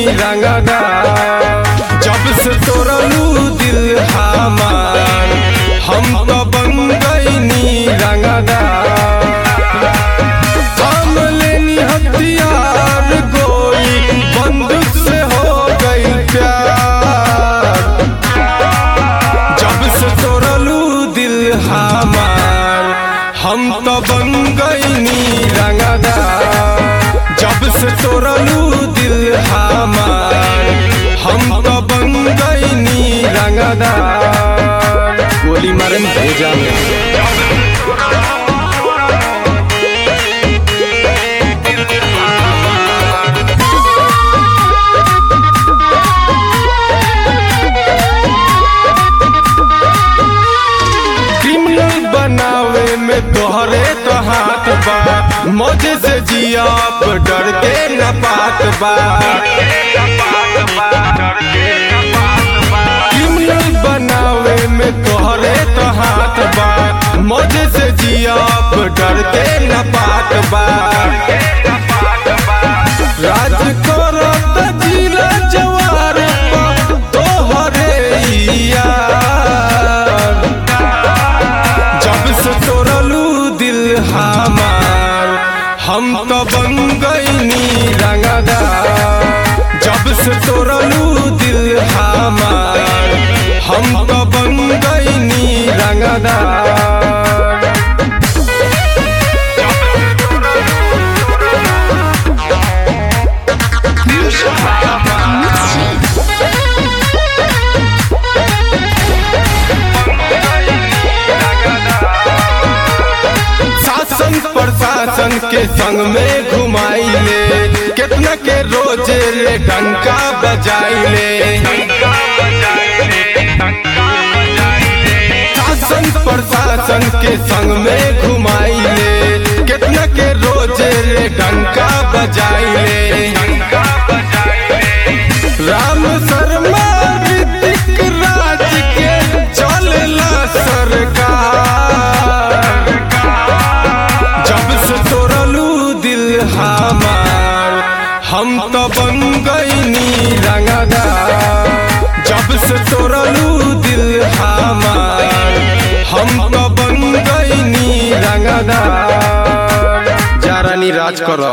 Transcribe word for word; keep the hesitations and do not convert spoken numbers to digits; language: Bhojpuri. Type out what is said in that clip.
रंगदार। जब से तोड़लू दिल हमार हम तो बन गईनी रंगदार। हम लेनी हथियार गोली बंदूक से हो गई प्यार। जब से तोड़लू दिल हमार हम तो बन गईनी रंगदार। जब से तोड़लू दिल हमार हम तो बन गईनी रंगदार। गोली मारन भेजा में बनावे में तोहरे तो हाथ बा। मौजे से जिया डर के न पात बा। क्रिमिनल बनावे में तोहरे तो हाथ बा। मौजे से जिया डर के न पात बा। राज करत जिला जवार पा तोहरे यार। जब से तोड़लू दिल हमार हम तो बन गईनी रंगदार। जब से तोड़लू दिल हमार हम तो बन गईनी रंगदार। प्रशासन के संग में घुमाइले कितना के रोजे रे डंका बजाइले। शासन प्रशासन के संग में घुमाइले कितना के रोजे रे डंका बजाइले। राम शर्मा ऋतिक राज के चलला सरकार। जब से तोड़लू दिल हमार हम तो बन गईनी रंगदार। जब से तोड़लू दिल हमार हम तो बन गईनी रंगदार। जा रानी राज करो।